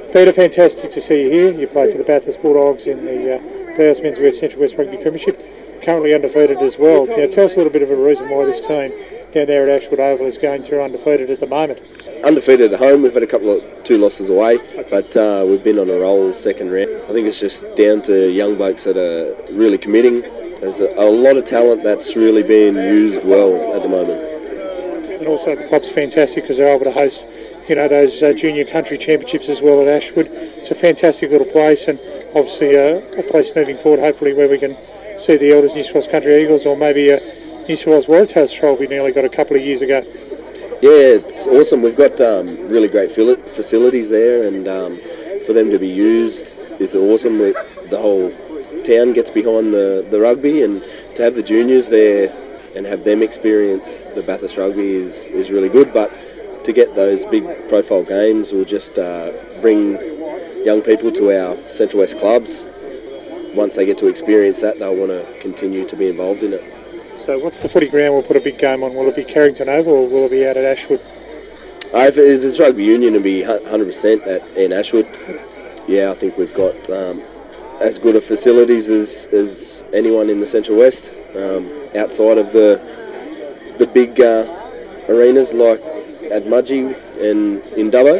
Peter, fantastic to see you here. You play for the Bathurst Bulldogs in the Blowhouse Men's West Central West Rugby Premiership, currently undefeated as well. Now tell us a little bit of a reason why this team down there at Ashwood Oval is going through undefeated at the moment. Undefeated at home, we've had two losses away, but we've been on a roll second round. I think it's just down to young blokes that are really committing. There's a lot of talent that's really being used well at the moment. And also the club's fantastic because they're able to host, those junior country championships as well at Ashwood. It's a fantastic little place, and obviously a place moving forward, hopefully, where we can see the Elders New South Wales Country Eagles, or maybe New South Wales Waratahs trial we nearly got a couple of years ago. Yeah, it's awesome. We've got really great facilities there, and for them to be used is awesome. The whole town gets behind the rugby, and to have the juniors there and have them experience the Bathurst rugby is really good. But to get those big profile games will just bring young people to our Central West clubs. Once they get to experience that, they'll want to continue to be involved in it. So what's the footy ground we'll put a big game on? Will it be Carrington Oval or will it be out at Ashwood? If it's rugby union, it'll be 100% in Ashwood. Yeah, I think we've got as good a facilities as anyone in the Central West, outside of the big arenas like at Mudgee and in Dubbo,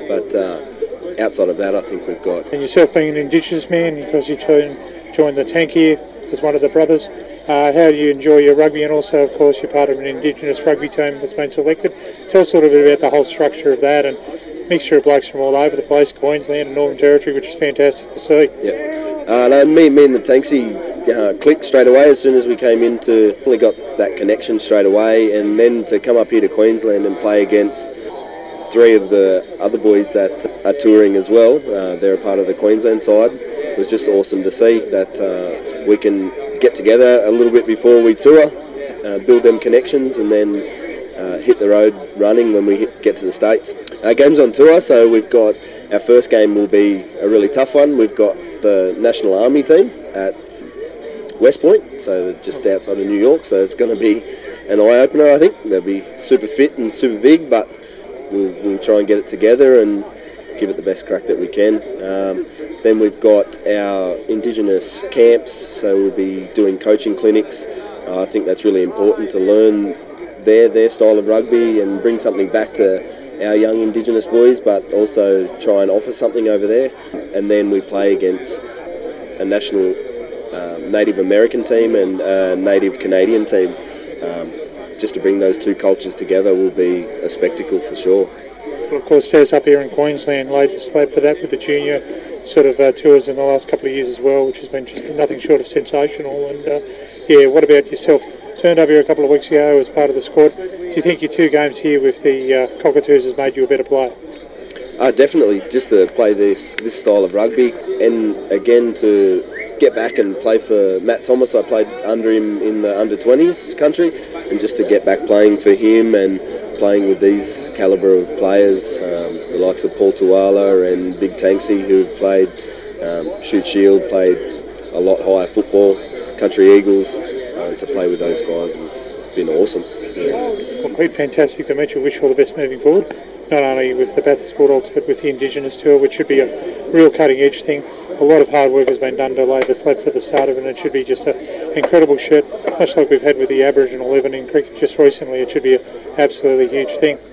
but outside of that I think we've got... And yourself being an Indigenous man, because you joined the tank here as one of the brothers, how do you enjoy your rugby? And also, of course, you're part of an Indigenous rugby team that's been selected. Tell us a little bit about the whole structure of that, and mixture of blokes from all over the place, Queensland and Northern Territory, which is fantastic to see. Yeah, me and the Tanksy clicked straight away as soon as we came into. We got that connection straight away, and then to come up here to Queensland and play against three of the other boys that are touring as well. They're a part of the Queensland side. It was just awesome to see that we can get together a little bit before we tour, build them connections, and then hit the road running when we get to the States. Our game's on tour, so we've got our first game will be a really tough one. We've got the National Army team at West Point, so just outside of New York, so it's going to be an eye-opener, I think. They'll be super fit and super big, but we'll try and get it together and give it the best crack that we can. Then we've got our Indigenous camps, so we'll be doing coaching clinics. I think that's really important to learn their style of rugby and bring something back to our young Indigenous boys, but also try and offer something over there. And then we play against a national Native American team and a Native Canadian team. Just to bring those two cultures together will be a spectacle for sure. Well, of course, Taz up here in Queensland laid the slab for that with the junior sort of tours in the last couple of years as well, which has been just nothing short of sensational. And what about yourself? Turned up here a couple of weeks ago as part of the squad. Do you think your two games here with the Cockatoos has made you a better player? Definitely, just to play this style of rugby, and again to get back and play for Matt Thomas. I played under him in the under-20s country, and just to get back playing for him and playing with these calibre of players, the likes of Paul Tuala and Big Tanksy, who've played Shoot Shield, played a lot higher football, Country Eagles, to play with those guys has been awesome. Yeah. Quite fantastic to meet you. Wish you all the best moving forward, not only with the Bathurst Bulldogs but with the Indigenous tour, which should be a real cutting edge thing. A lot of hard work has been done to lay the slab for the start of it, and it should be just an incredible shirt, much like we've had with the Aboriginal 11 in cricket just recently. It should be an absolutely huge thing.